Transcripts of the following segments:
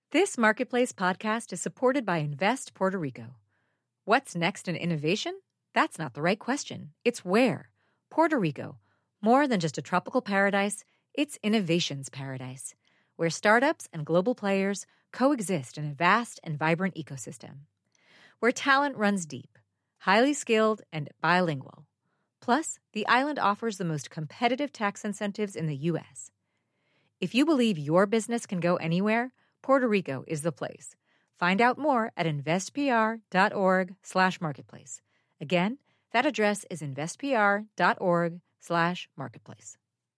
This Marketplace podcast is supported by Invest Puerto Rico. What's next in innovation? That's not the right question. It's where. Puerto Rico. More than just a tropical paradise, it's innovation's paradise, where startups and global players coexist in a vast and vibrant ecosystem. Where talent runs deep, highly skilled, and bilingual. Plus, the island offers the most competitive tax incentives in the U.S. If you believe your business can go anywhere, Puerto Rico is the place. Find out more at investpr.org/marketplace. Again, that address is investpr.org/marketplace.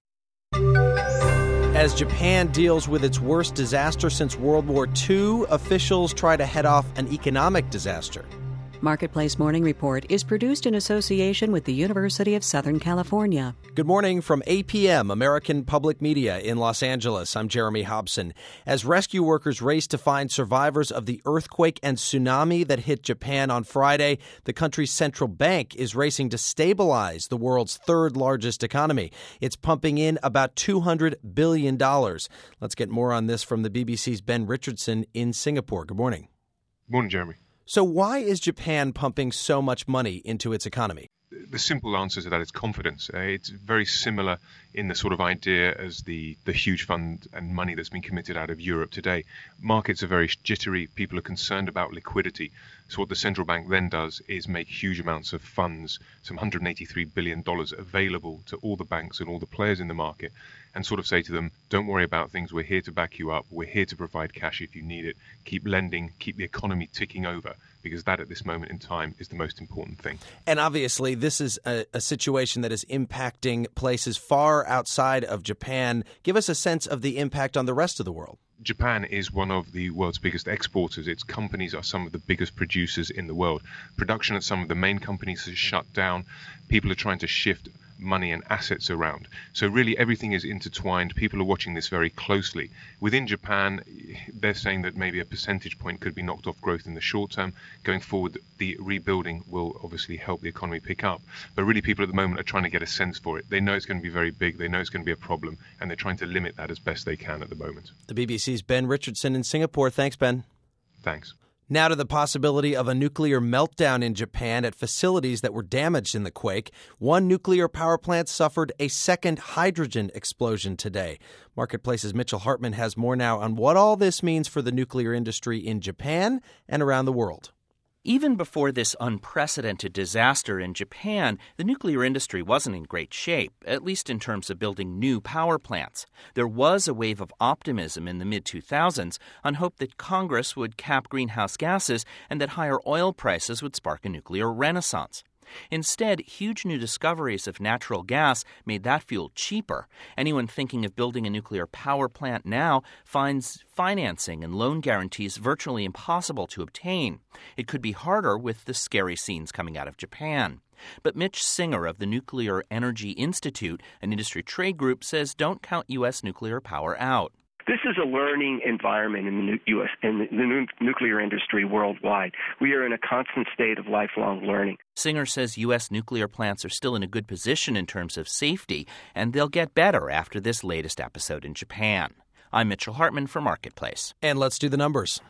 As Japan deals with its worst disaster since World War II, officials try to head off an economic disaster. Marketplace Morning Report is produced in association with the University of Southern California. Good morning from APM, American Public Media in Los Angeles. I'm Jeremy Hobson. As rescue workers race to find survivors of the earthquake and tsunami that hit Japan on Friday, the country's central bank is racing to stabilize the world's third largest economy. It's pumping in about $200 billion. Let's get more on this from the BBC's Ben Richardson in Singapore. Good morning. Good morning, Jeremy. So why is Japan pumping so much money into its economy? The simple answer to that is confidence. It's very similar in the sort of idea as the huge fund and money that's been committed out of Europe today. Markets are very jittery. People are concerned about liquidity. So what the central bank then does is make huge amounts of funds, some $183 billion available to all the banks and all the players in the market, and sort of say to them, don't worry about things. We're here to back you up. We're here to provide cash if you need it. Keep lending, keep the economy ticking over, because that at this moment in time is the most important thing. And obviously, this is a situation that is impacting places far outside of Japan. Give us a sense of the impact on the rest of the world. Japan is one of the world's biggest exporters. Its companies are some of the biggest producers in the world. Production at some of the main companies has shut down. People are trying to shift money and assets around. So really everything is intertwined. People are watching this very closely. Within Japan, they're saying that maybe a percentage point could be knocked off growth in the short term. Going forward, the rebuilding will obviously help the economy pick up. But really people at the moment are trying to get a sense for it. They know it's going to be very big. They know it's going to be a problem. And they're trying to limit that as best they can at the moment. The BBC's Ben Richardson in Singapore. Thanks, Ben. Thanks. Now to the possibility of a nuclear meltdown in Japan at facilities that were damaged in the quake. One nuclear power plant suffered a second hydrogen explosion today. Marketplace's Mitchell Hartman has more now on what all this means for the nuclear industry in Japan and around the world. Even before this unprecedented disaster in Japan, the nuclear industry wasn't in great shape, at least in terms of building new power plants. There was a wave of optimism in the mid-2000s on hope that Congress would cap greenhouse gases and that higher oil prices would spark a nuclear renaissance. Instead, huge new discoveries of natural gas made that fuel cheaper. Anyone thinking of building a nuclear power plant now finds financing and loan guarantees virtually impossible to obtain. It could be harder with the scary scenes coming out of Japan. But Mitch Singer of the Nuclear Energy Institute, an industry trade group, says don't count U.S. nuclear power out. This is a learning environment in the U.S. and the nuclear industry worldwide. We are in a constant state of lifelong learning. Singer says U.S. nuclear plants are still in a good position in terms of safety, and they'll get better after this latest episode in Japan. I'm Mitchell Hartman for Marketplace. And let's do the numbers.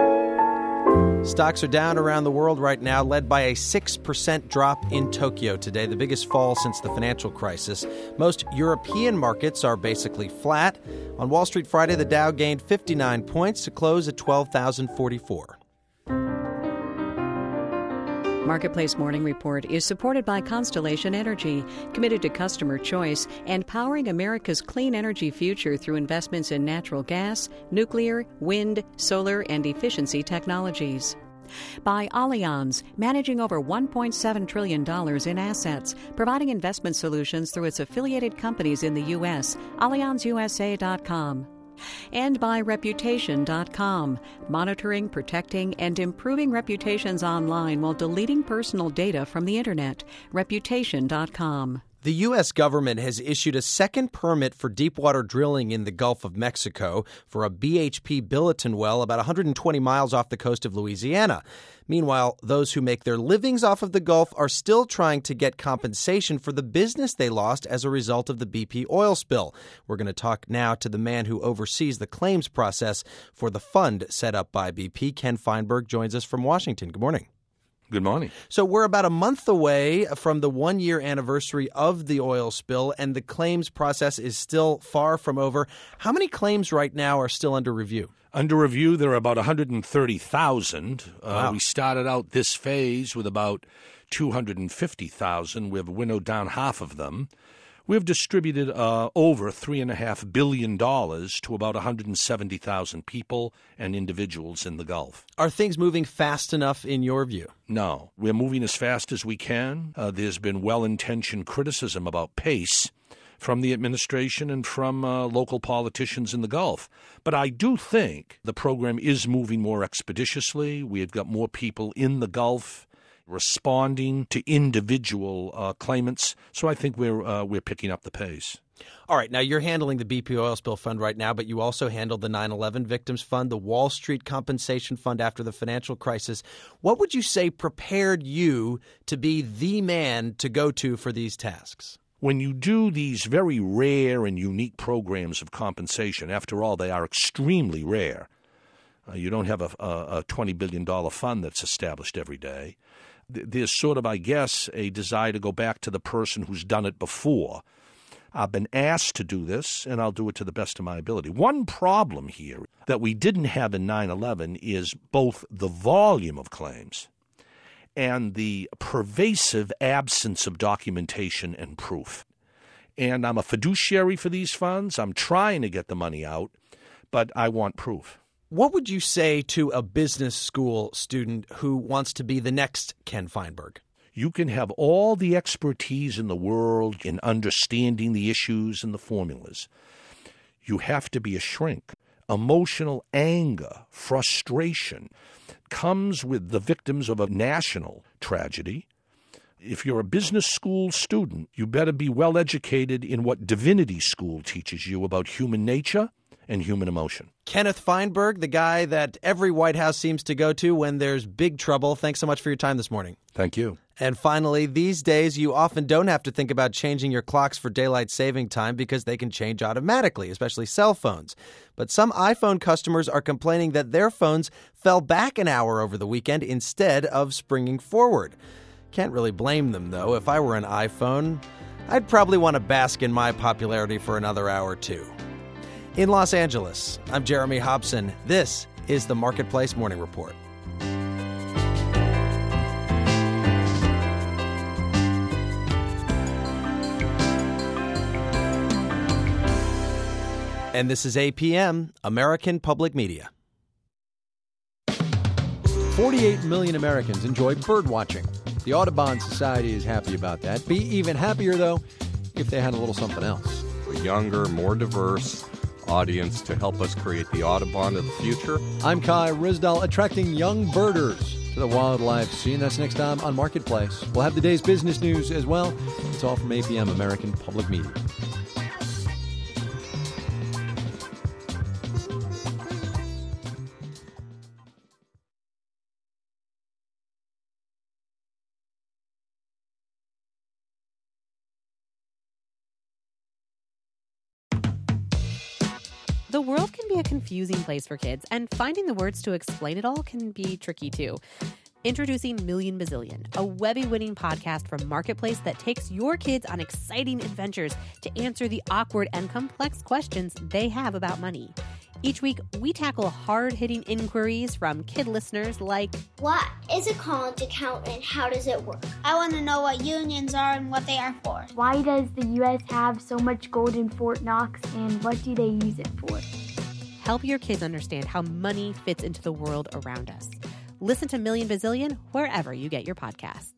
Stocks are down around the world right now, led by a 6% drop in Tokyo today, the biggest fall since the financial crisis. Most European markets are basically flat. On Wall Street Friday, the Dow gained 59 points to close at 12,044. Marketplace Morning Report is supported by Constellation Energy, committed to customer choice and powering America's clean energy future through investments in natural gas, nuclear, wind, solar, and efficiency technologies. By Allianz, managing over $1.7 trillion in assets, providing investment solutions through its affiliated companies in the U.S., AllianzUSA.com. And by Reputation.com, monitoring, protecting, and improving reputations online while deleting personal data from the Internet. Reputation.com. The U.S. government has issued a second permit for deepwater drilling in the Gulf of Mexico for a BHP Billiton well about 120 miles off the coast of Louisiana. Meanwhile, those who make their livings off of the Gulf are still trying to get compensation for the business they lost as a result of the BP oil spill. We're going to talk now to the man who oversees the claims process for the fund set up by BP. Ken Feinberg joins us from Washington. Good morning. Good morning. So we're about a month away from the one-year anniversary of the oil spill, and the claims process is still far from over. How many claims right now are still under review? Under review, there are about 130,000. Wow. We started out this phase with about 250,000. We've winnowed down half of them. We've distributed over $3.5 billion to about 170,000 people and individuals in the Gulf. Are things moving fast enough in your view? No. We're moving as fast as we can. There's been well-intentioned criticism about pace from the administration and from local politicians in the Gulf. But I do think the program is moving more expeditiously. We've got more people in the Gulf responding to individual claimants. So I think we're picking up the pace. All right. Now, you're handling the BP oil spill fund right now, but you also handled the 9/11 victims fund, the Wall Street compensation fund after the financial crisis. What would you say prepared you to be the man to go to for these tasks? When you do these very rare and unique programs of compensation, after all, they are extremely rare. You don't have a $20 billion fund that's established every day. There's sort of, I guess, a desire to go back to the person who's done it before. I've been asked to do this, and I'll do it to the best of my ability. One problem here that we didn't have in 9/11 is both the volume of claims and the pervasive absence of documentation and proof. And I'm a fiduciary for these funds. I'm trying to get the money out, but I want proof. What would you say to a business school student who wants to be the next Ken Feinberg? You can have all the expertise in the world in understanding the issues and the formulas. You have to be a shrink. Emotional anger, frustration comes with the victims of a national tragedy. If you're a business school student, you better be well educated in what divinity school teaches you about human nature and human emotion. Kenneth Feinberg, the guy that every White House seems to go to when there's big trouble. Thanks so much for your time this morning. Thank you. And finally, these days, you often don't have to think about changing your clocks for daylight saving time because they can change automatically, especially cell phones. But some iPhone customers are complaining that their phones fell back an hour over the weekend instead of springing forward. Can't really blame them, though. If I were an iPhone, I'd probably want to bask in my popularity for another hour, too. In Los Angeles, I'm Jeremy Hobson. This is the Marketplace Morning Report. And this is APM, American Public Media. 48 million Americans enjoy bird watching. The Audubon Society is happy about that. Be even happier, though, if they had a little something else. A younger, more diverse audience to help us create the Audubon of the future. I'm Kai Rizdal, attracting young birders to the wildlife scene. That's next time on Marketplace. We'll have the day's business news as well. It's all from APM, American Public Media. The world can be a confusing place for kids, and finding the words to explain it all can be tricky too. Introducing Million Bazillion, a Webby-winning podcast from Marketplace that takes your kids on exciting adventures to answer the awkward and complex questions they have about money. Each week, we tackle hard-hitting inquiries from kid listeners like, what is a college account and how does it work? I want to know what unions are and what they are for. Why does the U.S. have so much gold in Fort Knox and what do they use it for? Help your kids understand how money fits into the world around us. Listen to Million Bazillion wherever you get your podcasts.